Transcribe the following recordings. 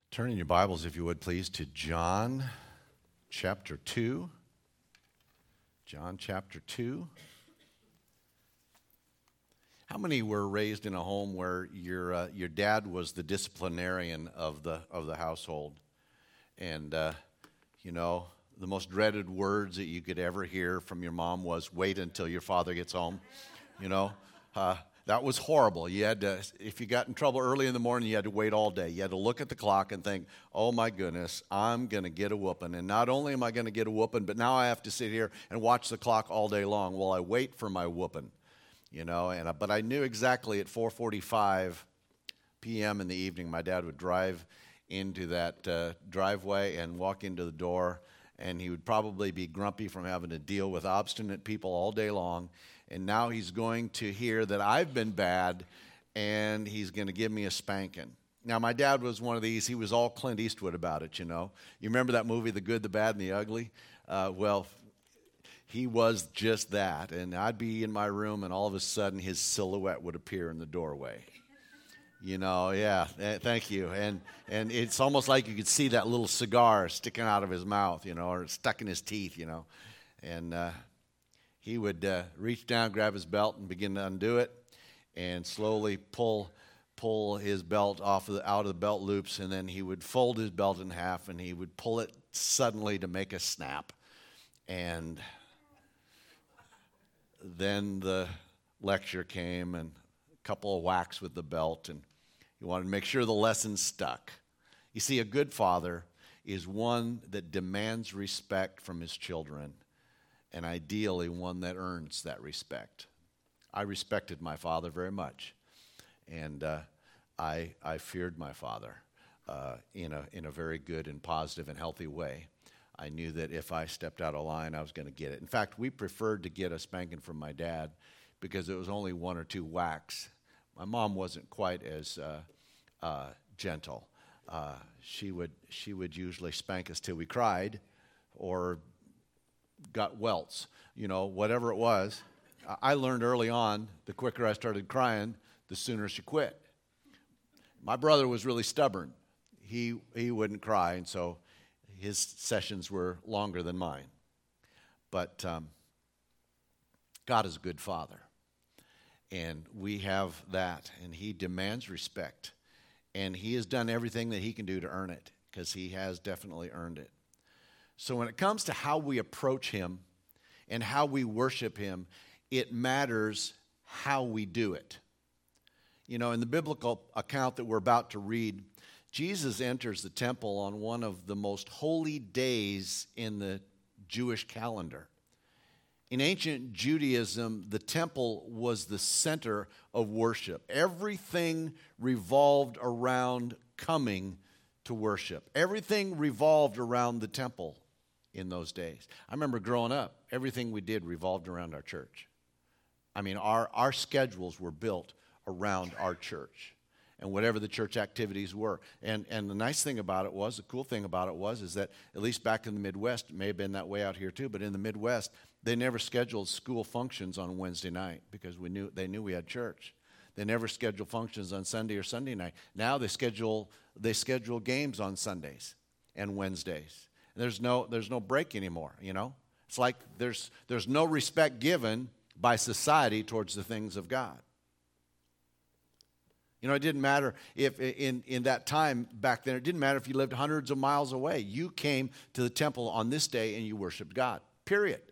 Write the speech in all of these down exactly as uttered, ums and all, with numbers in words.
Turn in your Bibles, if you would, please, to John chapter two. John chapter two. How many were raised in a home where your uh, your dad was the disciplinarian of the of the household? And uh, you know, the most dreaded words that you could ever hear from your mom was, "Wait until your father gets home." You know, uh, that was horrible. You had to, if you got in trouble early in the morning, you had to wait all day. You had to look at the clock and think, "Oh my goodness, I'm going to get a whooping." And not only am I going to get a whooping, but now I have to sit here and watch the clock all day long while I wait for my whooping. You know, and but I knew exactly at four forty-five p.m. in the evening, my dad would drive into that uh, driveway and walk into the door, and he would probably be grumpy from having to deal with obstinate people all day long. And now he's going to hear that I've been bad, and he's going to give me a spanking. Now, my dad was one of these. He was all Clint Eastwood about it, you know. You remember that movie, The Good, the Bad, and the Ugly? Uh, well, he was just that. And I'd be in my room, and all of a sudden, his silhouette would appear in the doorway. You know, yeah, thank you. And and it's almost like you could see that little cigar sticking out of his mouth, you know, or stuck in his teeth, you know. And uh, he would uh, reach down, grab his belt, and begin to undo it, and slowly pull pull his belt off of the, out of the belt loops, and then he would fold his belt in half, and he would pull it suddenly to make a snap. And then the lecture came, and a couple of whacks with the belt, and he wanted to make sure the lesson stuck. You see, a good father is one that demands respect from his children, and ideally one that earns that respect. I respected my father very much, and uh, I I feared my father uh, in a in a very good and positive and healthy way. I knew that if I stepped out of line, I was going to get it. In fact, we preferred to get a spanking from my dad because it was only one or two whacks. My mom wasn't quite as uh, uh, gentle. Uh, she would she would usually spank us till we cried, or got welts, you know, whatever it was. I learned early on, the quicker I started crying, the sooner she quit. My brother was really stubborn. He he wouldn't cry, and so his sessions were longer than mine. But um, God is a good father, and we have that, and he demands respect, and he has done everything that he can do to earn it, because he has definitely earned it. So when it comes to how we approach him and how we worship him, it matters how we do it. You know, in the biblical account that we're about to read, Jesus enters the temple on one of the most holy days in the Jewish calendar. In ancient Judaism, the temple was the center of worship. Everything revolved around coming to worship. Everything revolved around the temple in those days. I remember growing up, everything we did revolved around our church. I mean, our, our schedules were built around our church and whatever the church activities were. And and the nice thing about it was, the cool thing about it was, is that at least back in the Midwest, it may have been that way out here too, but in the Midwest, they never scheduled school functions on Wednesday night because we knew they knew we had church. They never scheduled functions on Sunday or Sunday night. Now they schedule they schedule games on Sundays and Wednesdays. There's no there's no break anymore, you know? It's like there's there's no respect given by society towards the things of God. You know, it didn't matter if in, in that time back then, it didn't matter if you lived hundreds of miles away. You came to the temple on this day and you worshiped God, period.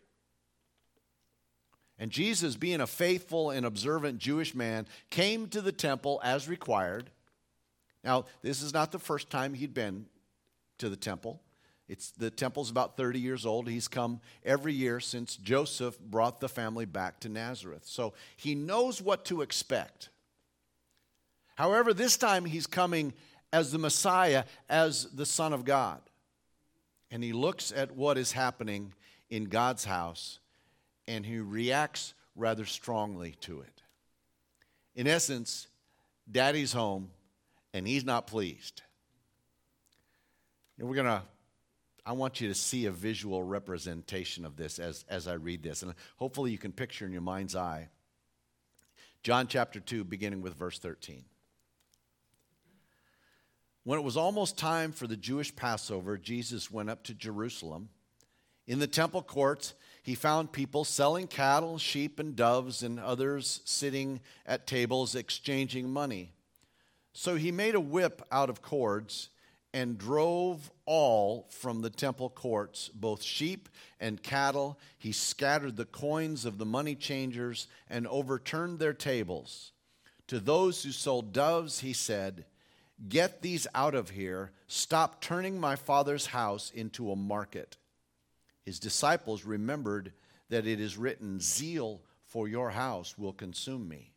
And Jesus, being a faithful and observant Jewish man, came to the temple as required. Now, this is not the first time he'd been to the temple. It's the temple's about thirty years old. He's come every year since Joseph brought the family back to Nazareth. So he knows what to expect. However, this time he's coming as the Messiah, as the Son of God. And he looks at what is happening in God's house, and he reacts rather strongly to it. In essence, Daddy's home, and he's not pleased. And we're going to I want you to see a visual representation of this as, as I read this. And hopefully you can picture in your mind's eye. John chapter two, beginning with verse thirteen. When it was almost time for the Jewish Passover, Jesus went up to Jerusalem. In the temple courts, he found people selling cattle, sheep, and doves, and others sitting at tables exchanging money. So he made a whip out of cords and drove all from the temple courts, both sheep and cattle. He scattered the coins of the money changers and overturned their tables. To those who sold doves, he said, "Get these out of here. Stop turning my Father's house into a market." His disciples remembered that it is written, "Zeal for your house will consume me."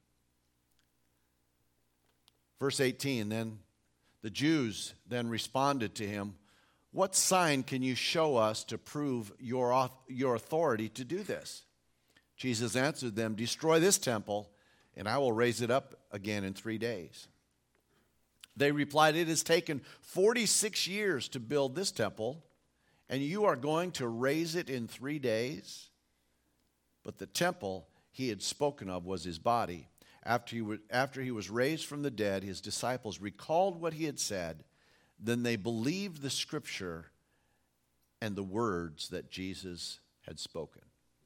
Verse eighteen, then the Jews then responded to him, "What sign can you show us to prove your, your authority to do this?" Jesus answered them, "Destroy this temple, and I will raise it up again in three days." They replied, "It has taken forty-six years to build this temple, and you are going to raise it in three days?" But the temple he had spoken of was his body. After he, was, after he was raised from the dead, his disciples recalled what he had said. Then they believed the scripture and the words that Jesus had spoken.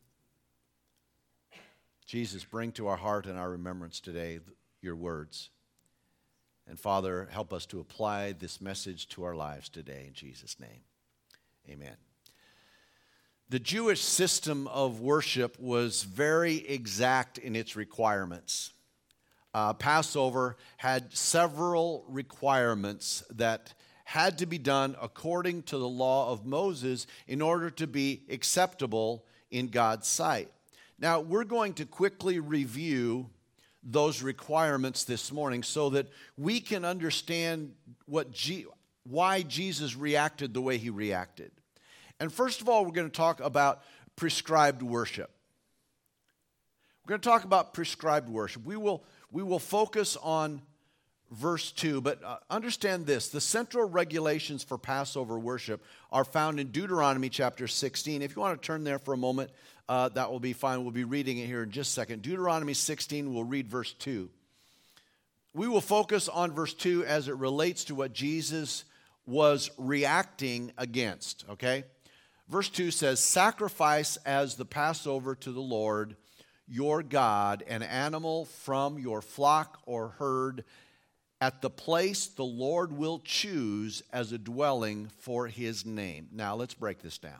Jesus, bring to our heart and our remembrance today your words. And Father, help us to apply this message to our lives today in Jesus' name. Amen. The Jewish system of worship was very exact in its requirements. Uh, Passover had several requirements that had to be done according to the law of Moses in order to be acceptable in God's sight. Now, we're going to quickly review those requirements this morning so that we can understand what G- why Jesus reacted the way he reacted. And first of all, we're going to talk about prescribed worship. We're going to talk about prescribed worship. We will, we will focus on verse two, but uh, understand this. The central regulations for Passover worship are found in Deuteronomy chapter sixteen. If you want to turn there for a moment, uh, that will be fine. We'll be reading it here in just a second. Deuteronomy sixteen, we'll read verse two. We will focus on verse two as it relates to what Jesus was reacting against, okay? Verse two says, "Sacrifice as the Passover to the Lord your God an animal from your flock or herd at the place the Lord will choose as a dwelling for his name." Now, let's break this down.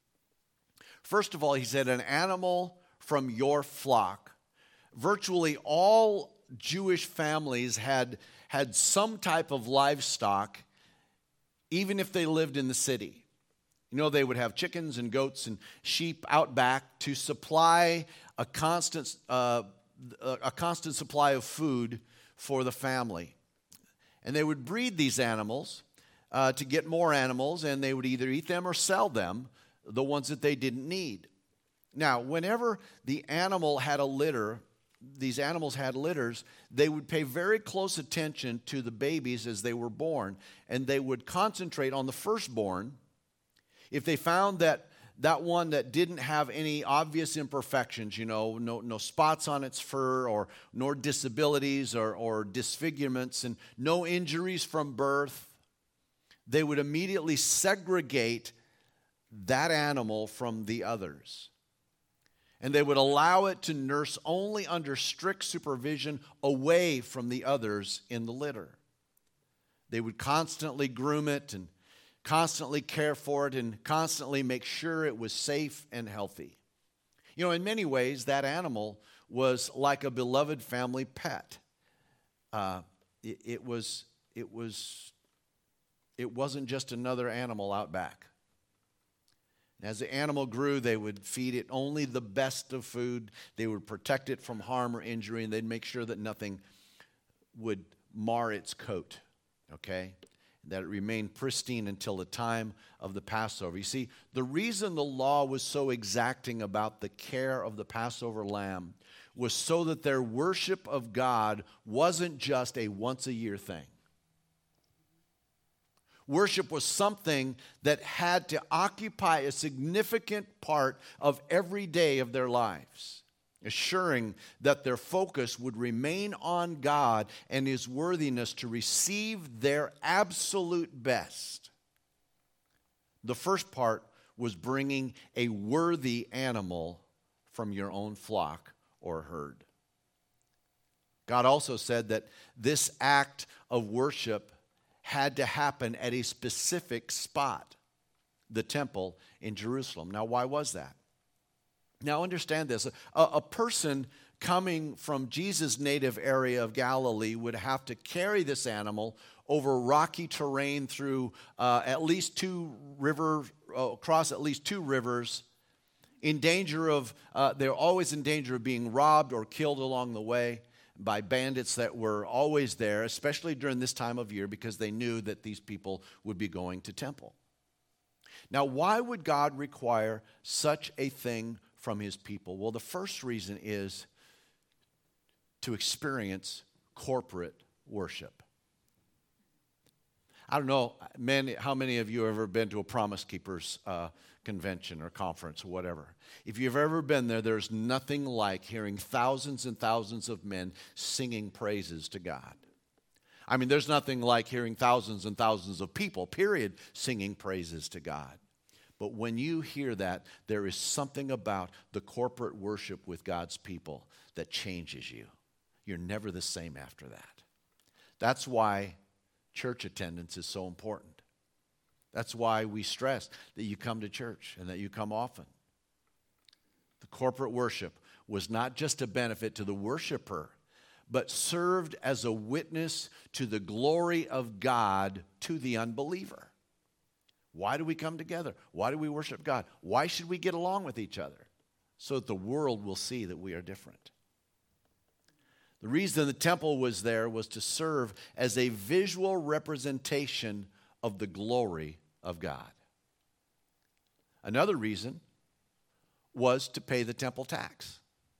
First of all, he said, an animal from your flock. Virtually all Jewish families had, had some type of livestock, even if they lived in the city. You know, they would have chickens and goats and sheep out back to supply a constant, uh, a constant supply of food for the family. And they would breed these animals uh, to get more animals, and they would either eat them or sell them, the ones that they didn't need. Now, whenever the animal had a litter, these animals had litters, they would pay very close attention to the babies as they were born, and they would concentrate on the firstborn. If they found that that one that didn't have any obvious imperfections, you know, no, no spots on its fur or nor disabilities or, or disfigurements and no injuries from birth, they would immediately segregate that animal from the others. And they would allow it to nurse only under strict supervision away from the others in the litter. They would constantly groom it and constantly care for it and constantly make sure it was safe and healthy. You know, in many ways, that animal was like a beloved family pet. Uh, it, it was, it was, it wasn't just another animal out back. As the animal grew, they would feed it only the best of food. They would protect it from harm or injury, and they'd make sure that nothing would mar its coat, okay? That it remained pristine until the time of the Passover. You see, the reason the law was so exacting about the care of the Passover lamb was so that their worship of God wasn't just a once-a-year thing. Worship was something that had to occupy a significant part of every day of their lives. assuring that their focus would remain on God and His worthiness to receive their absolute best. The first part was bringing a worthy animal from your own flock or herd. God also said that this act of worship had to happen at a specific spot, the temple in Jerusalem. Now, why was that? Now, understand this. A, a person coming from Jesus' native area of Galilee would have to carry this animal over rocky terrain through uh, at least two river, uh, across at least two rivers, in danger of, uh, they're always in danger of being robbed or killed along the way by bandits that were always there, especially during this time of year, because they knew that these people would be going to temple. Now, why would God require such a thing from His people? Well, the first reason is to experience corporate worship. I don't know many, how many of you have ever been to a Promise Keepers uh, convention or conference or whatever. If you've ever been there, there's nothing like hearing thousands and thousands of men singing praises to God. I mean, there's nothing like hearing thousands and thousands of people, period, singing praises to God. But when you hear that, there is something about the corporate worship with God's people that changes you. You're never the same after that. That's why church attendance is so important. That's why we stress that you come to church and that you come often. The corporate worship was not just a benefit to the worshiper, but served as a witness to the glory of God to the unbeliever. Why do we come together? Why do we worship God? Why should we get along with each other? So that the world will see that we are different. The reason the temple was there was to serve as a visual representation of the glory of God. Another reason was to pay the temple tax.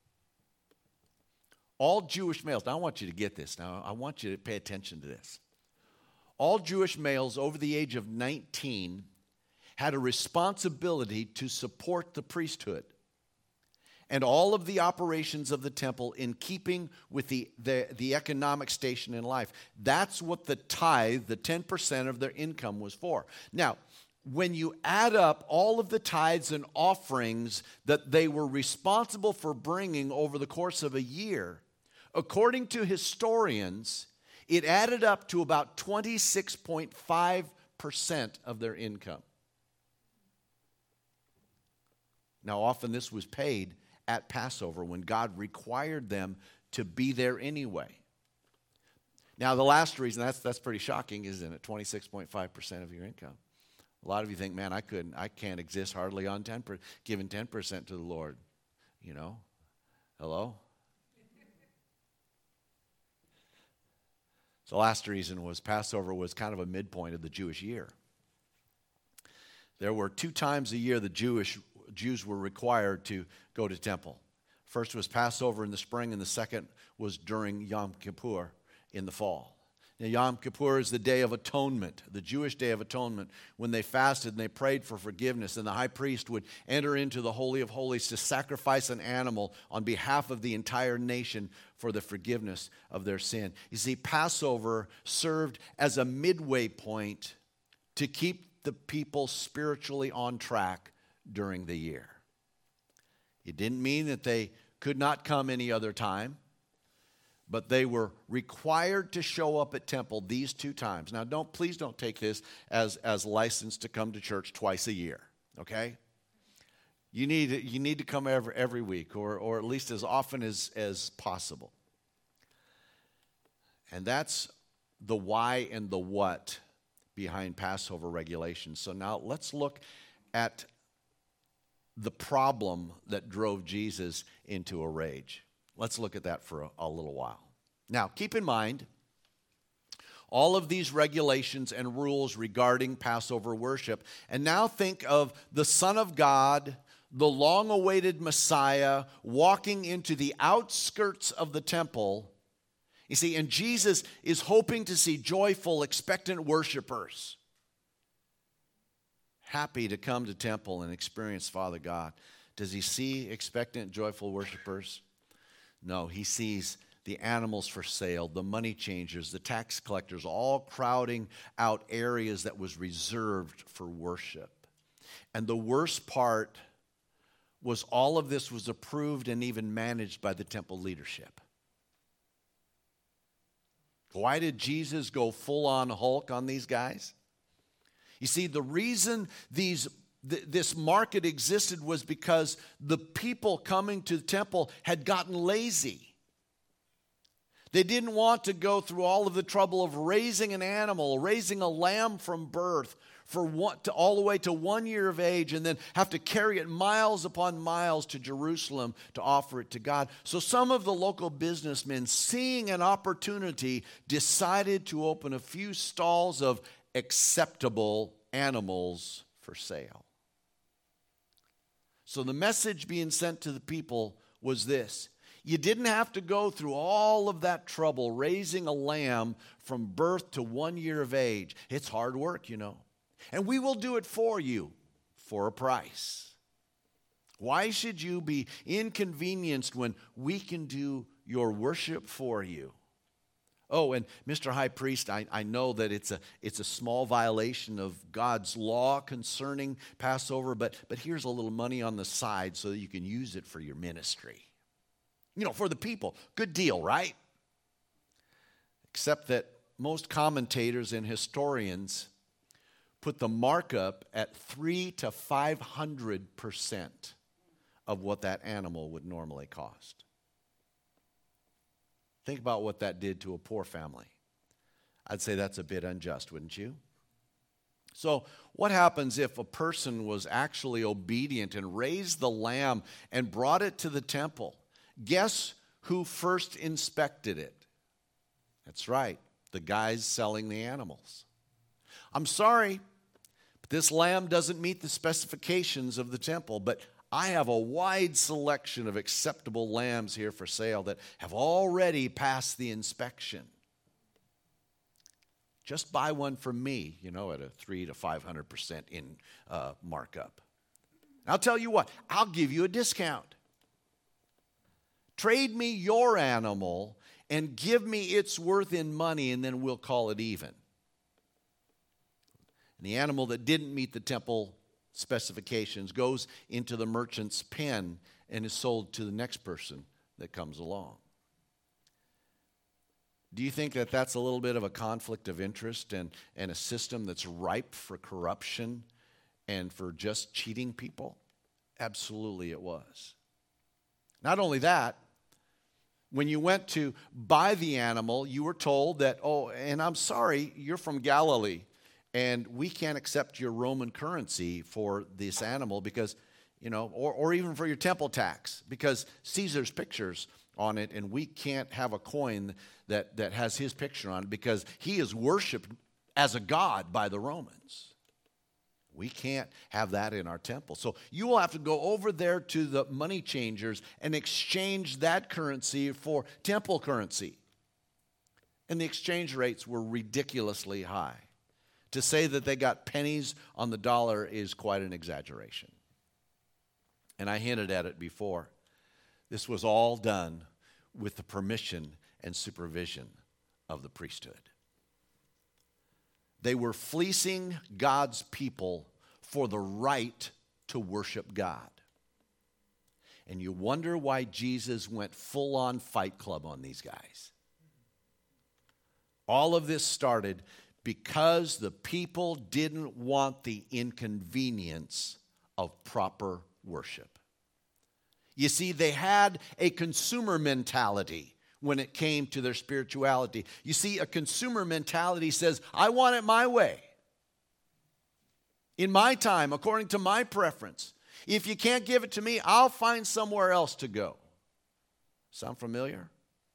All Jewish males, now I want you to get this, now I want you to pay attention to this. All Jewish males over the age of nineteen had a responsibility to support the priesthood and all of the operations of the temple in keeping with the, the, the economic station in life. That's what the tithe, the ten percent of their income, was for. Now, when you add up all of the tithes and offerings that they were responsible for bringing over the course of a year, according to historians, it added up to about twenty-six point five percent of their income. Now, often this was paid at Passover when God required them to be there anyway. Now, the last reason, that's, that's pretty shocking, isn't it? twenty-six point five percent of your income. A lot of you think, man, I couldn't, I can't exist hardly on ten percent, giving ten percent to the Lord. You know? Hello? So the last reason was Passover was kind of a midpoint of the Jewish year. There were two times a year the Jewish Jews were required to go to temple. First was Passover in the spring, and the second was during Yom Kippur in the fall. Now, Yom Kippur is the Day of Atonement, the Jewish Day of Atonement, when they fasted and they prayed for forgiveness, and the high priest would enter into the Holy of Holies to sacrifice an animal on behalf of the entire nation for the forgiveness of their sin. You see, Passover served as a midway point to keep the people spiritually on track during the year. It didn't mean that they could not come any other time, but they were required to show up at temple these two times. Now, don't please don't take this as, as license to come to church twice a year, okay? You need, you need to come every, every week, or, or at least as often as, as possible. And that's the why and the what behind Passover regulations. So now let's look at the problem that drove Jesus into a rage. Let's look at that for a, a little while. Now, keep in mind, all of these regulations and rules regarding Passover worship. And now think of the Son of God, the long-awaited Messiah, walking into the outskirts of the temple. You see, and Jesus is hoping to see joyful, expectant worshipers, happy to come to temple and experience Father God. Does he see expectant, joyful worshipers? No, he sees the animals for sale, the money changers, the tax collectors, all crowding out areas that was reserved for worship. And the worst part was all of this was approved and even managed by the temple leadership. Why did Jesus go full-on Hulk on these guys? You see, the reason these th- this market existed was because the people coming to the temple had gotten lazy. They didn't want to go through all of the trouble of raising an animal, raising a lamb from birth for one, to, all the way to one year of age, and then have to carry it miles upon miles to Jerusalem to offer it to God. So some of the local businessmen, seeing an opportunity, decided to open a few stalls of acceptable animals for sale. So the message being sent to the people was this: you didn't have to go through all of that trouble raising a lamb from birth to one year of age. It's hard work, you know. And we will do it for you for a price. Why should you be inconvenienced when we can do your worship for you? Oh, and Mister High Priest, I, I know that it's a, it's a small violation of God's law concerning Passover, but, but here's a little money on the side so that you can use it for your ministry. You know, for the people. Good deal, right? Except that most commentators and historians put the markup at three to five hundred percent of what that animal would normally cost. Think about what that did to a poor family. I'd say that's a bit unjust, wouldn't you? So what happens if a person was actually obedient and raised the lamb and brought it to the temple? Guess who first inspected it? That's right, the guys selling the animals. I'm sorry, but this lamb doesn't meet the specifications of the temple, but I have a wide selection of acceptable lambs here for sale that have already passed the inspection. Just buy one from me, you know, at a three to five hundred percent in uh, markup. I'll tell you what, I'll give you a discount. Trade me your animal and give me its worth in money, and then we'll call it even. And the animal that didn't meet the temple specifications goes into the merchant's pen and is sold to the next person that comes along. Do you think that that's a little bit of a conflict of interest and, and a system that's ripe for corruption and for just cheating people? Absolutely it was. Not only that, when you went to buy the animal, you were told that, oh, and I'm sorry, you're from Galilee, and we can't accept your Roman currency for this animal because, you know, or, or even for your temple tax, because Caesar's picture's on it, and we can't have a coin that, that has his picture on it because he is worshipped as a god by the Romans. We can't have that in our temple. So you will have to go over there to the money changers and exchange that currency for temple currency. And the exchange rates were ridiculously high. To say that they got pennies on the dollar is quite an exaggeration. And I hinted at it before. This was all done with the permission and supervision of the priesthood. They were fleecing God's people for the right to worship God. And you wonder why Jesus went full-on Fight Club on these guys. All of this started because the people didn't want the inconvenience of proper worship. You see, they had a consumer mentality when it came to their spirituality. You see, a consumer mentality says, I want it my way. In my time, according to my preference. If you can't give it to me, I'll find somewhere else to go. Sound familiar?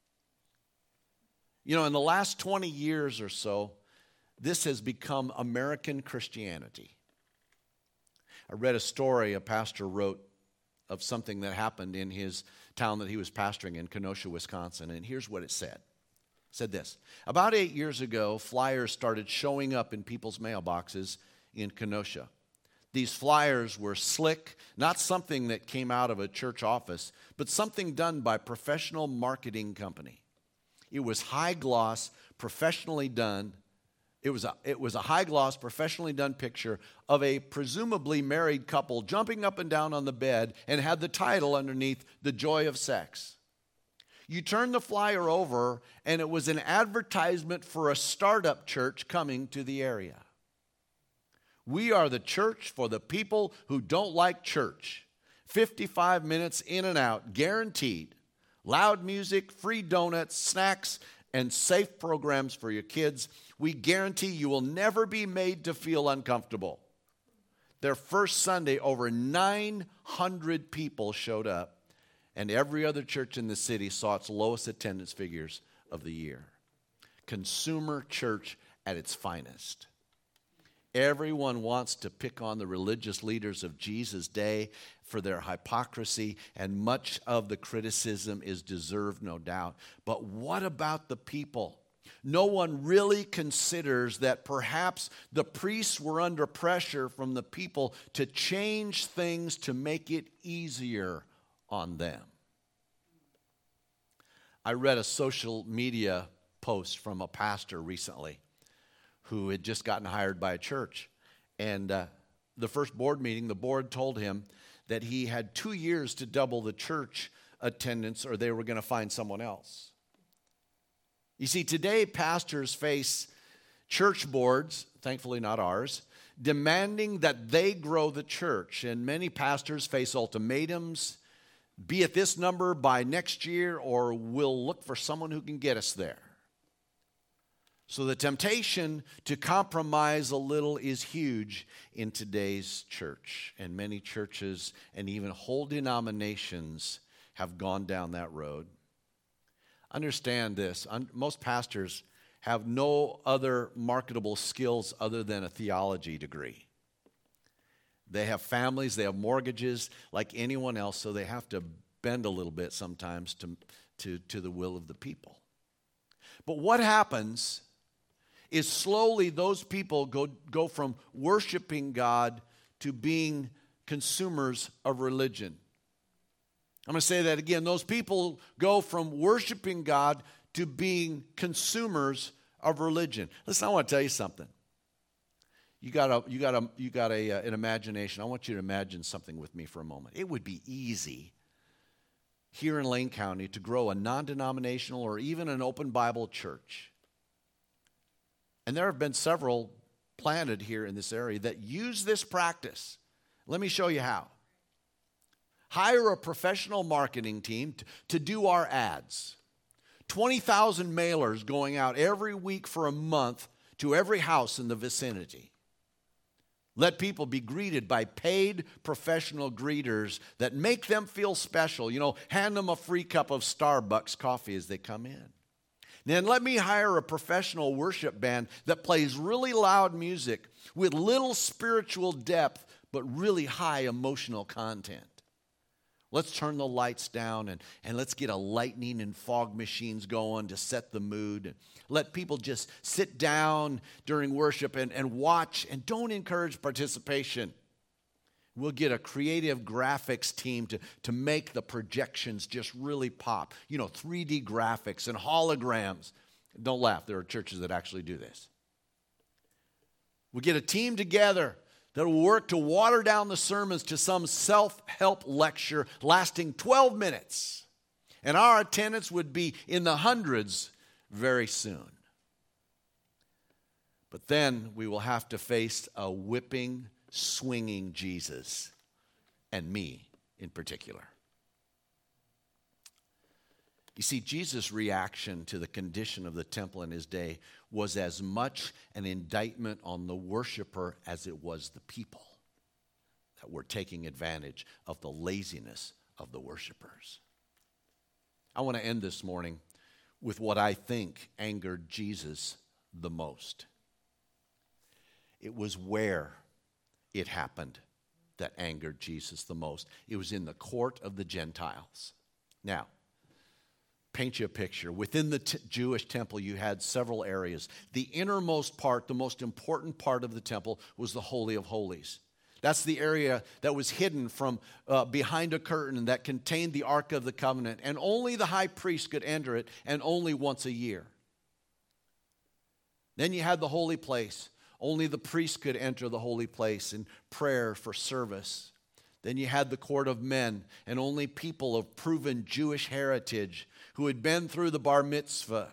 You know, in the last twenty years or so, this has become American Christianity. I read a story a pastor wrote of something that happened in his town that he was pastoring in, Kenosha, Wisconsin. And here's what it said. It said this: about eight years ago, flyers started showing up in people's mailboxes in Kenosha. These flyers were slick, not something that came out of a church office, but something done by a professional marketing company. It was high gloss, professionally done. It was a, it was a high gloss, professionally done picture of a presumably married couple jumping up and down on the bed and had the title underneath, "The Joy of Sex." You turn the flyer over and it was an advertisement for a startup church coming to the area. We are the church for the people who don't like church. fifty-five minutes in and out, guaranteed. Loud music, free donuts, snacks, and safe programs for your kids. We guarantee you will never be made to feel uncomfortable. Their first Sunday, over nine hundred people showed up, and every other church in the city saw its lowest attendance figures of the year. Consumer church at its finest. Everyone wants to pick on the religious leaders of Jesus' day for their hypocrisy, and much of the criticism is deserved, no doubt. But what about the people? No one really considers that perhaps the priests were under pressure from the people to change things to make it easier on them. I read a social media post from a pastor recently who had just gotten hired by a church. And uh, the first board meeting, the board told him that he had two years to double the church attendance or they were going to find someone else. You see, today pastors face church boards, thankfully not ours, demanding that they grow the church. And many pastors face ultimatums, be at this number by next year or we'll look for someone who can get us there. So the temptation to compromise a little is huge in today's church. And many churches and even whole denominations have gone down that road. Understand this. Most pastors have no other marketable skills other than a theology degree. They have families, they have mortgages like anyone else, so they have to bend a little bit sometimes to, to, to the will of the people. But what happens is slowly those people go, go from worshiping God to being consumers of religion. I'm going to say that again. Those people go from worshiping God to being consumers of religion. Listen, I want to tell you something. You got a, you got a, you got a, uh, an imagination. I want you to imagine something with me for a moment. It would be easy here in Lane County to grow a non-denominational or even an open Bible church. And there have been several planted here in this area that use this practice. Let me show you how. Hire a professional marketing team to, to do our ads. twenty thousand mailers going out every week for a month to every house in the vicinity. Let people be greeted by paid professional greeters that make them feel special. You know, hand them a free cup of Starbucks coffee as they come in. Then let me hire a professional worship band that plays really loud music with little spiritual depth, but really high emotional content. Let's turn the lights down and, and let's get a lightning and fog machines going to set the mood. Let people just sit down during worship and, and watch and don't encourage participation. We'll get a creative graphics team to, to make the projections just really pop. You know, three D graphics and holograms. Don't laugh, there are churches that actually do this. We'll get a team together that will work to water down the sermons to some self-help lecture lasting twelve minutes. And our attendance would be in the hundreds very soon. But then we will have to face a whipping, swinging Jesus, and me in particular. You see, Jesus' reaction to the condition of the temple in his day was as much an indictment on the worshiper as it was the people that were taking advantage of the laziness of the worshipers. I want to end this morning with what I think angered Jesus the most. It was where it happened that angered Jesus the most. It was in the court of the Gentiles. Now, paint you a picture. Within the t- Jewish temple, you had several areas. The innermost part, the most important part of the temple, was the Holy of Holies. That's the area that was hidden from uh, behind a curtain that contained the Ark of the Covenant. And only the high priest could enter it, and only once a year. Then you had the holy place. Only the priest could enter the holy place in prayer for service. Then you had the court of men, and only people of proven Jewish heritage who had been through the bar mitzvah,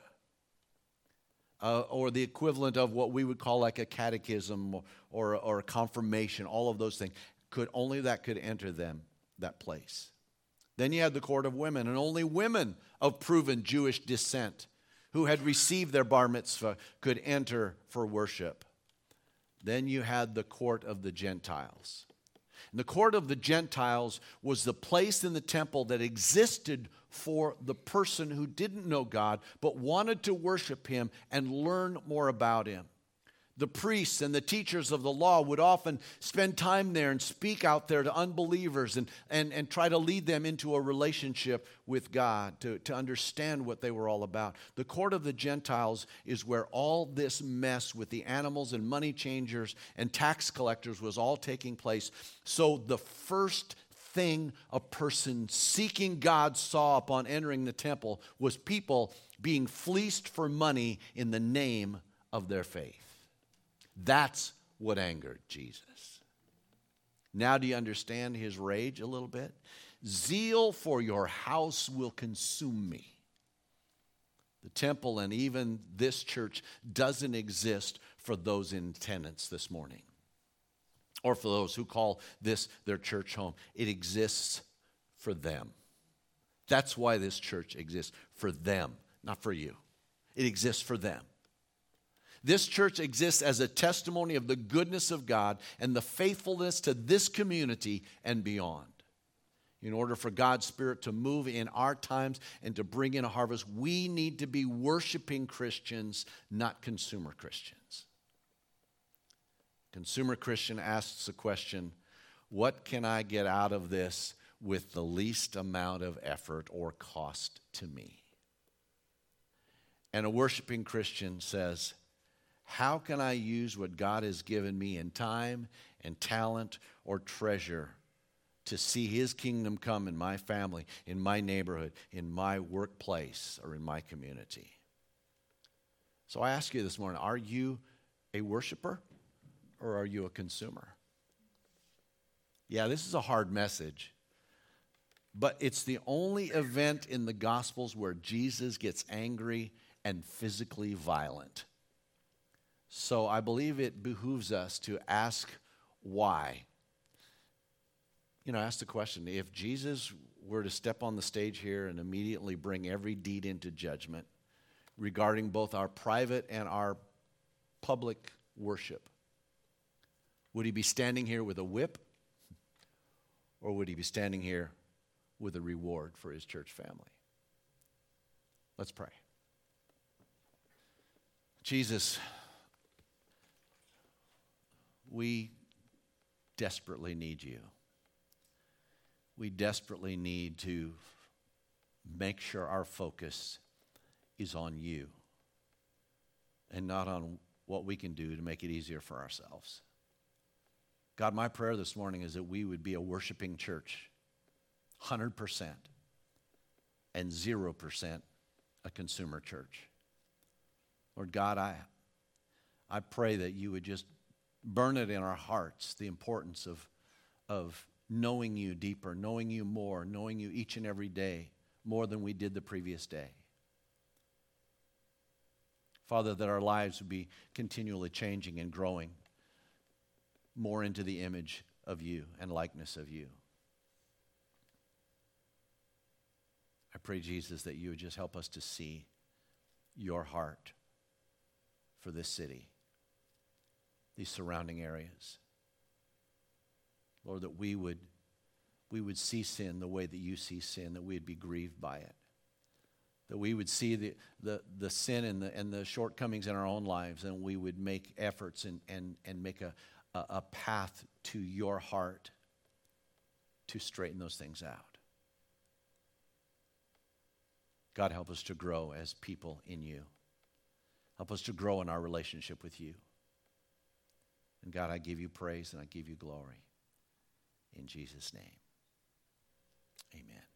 uh, or the equivalent of what we would call like a catechism or, or, or a confirmation, all of those things, could only that could enter them, that place. Then you had the court of women, and only women of proven Jewish descent who had received their bar mitzvah could enter for worship. Then you had the court of the Gentiles. And the court of the Gentiles was the place in the temple that existed for the person who didn't know God but wanted to worship him and learn more about him. The priests and the teachers of the law would often spend time there and speak out there to unbelievers and, and, and try to lead them into a relationship with God, to, to understand what they were all about. The court of the Gentiles is where all this mess with the animals and money changers and tax collectors was all taking place. So the first thing a person seeking God saw upon entering the temple was people being fleeced for money in the name of their faith. That's what angered Jesus. Now do you understand his rage a little bit? Zeal for your house will consume me. The temple and even this church doesn't exist for those in attendance this morning, or for those who call this their church home. It exists for them. That's why this church exists, for them, not for you. It exists for them. This church exists as a testimony of the goodness of God and the faithfulness to this community and beyond. In order for God's Spirit to move in our times and to bring in a harvest, we need to be worshiping Christians, not consumer Christians. Consumer Christian asks the question, what can I get out of this with the least amount of effort or cost to me? And a worshiping Christian says, how can I use what God has given me in time and talent or treasure to see his kingdom come in my family, in my neighborhood, in my workplace, or in my community? So I ask you this morning, are you a worshiper or are you a consumer? Yeah, this is a hard message, but it's the only event in the Gospels where Jesus gets angry and physically violent. So I believe it behooves us to ask why. You know, ask the question, if Jesus were to step on the stage here and immediately bring every deed into judgment regarding both our private and our public worship, would he be standing here with a whip, or would he be standing here with a reward for his church family? Let's pray. Jesus, we desperately need you. We desperately need to make sure our focus is on you and not on what we can do to make it easier for ourselves. God, my prayer this morning is that we would be a worshiping church, one hundred percent, and zero percent a consumer church. Lord God, I, I pray that you would just burn it in our hearts, the importance of, of knowing you deeper, knowing you more, knowing you each and every day more than we did the previous day. Father, that our lives would be continually changing and growing more into the image of you and likeness of you. I pray, Jesus, that you would just help us to see your heart for this city, these surrounding areas. Lord, that we would, we would see sin the way that you see sin, that we'd be grieved by it. That we would see the, the, the sin and the, and the shortcomings in our own lives, and we would make efforts and, and, and make a, a, a path to your heart to straighten those things out. God, help us to grow as people in you. Help us to grow in our relationship with you. And God, I give you praise and I give you glory. in Jesus' name. Amen.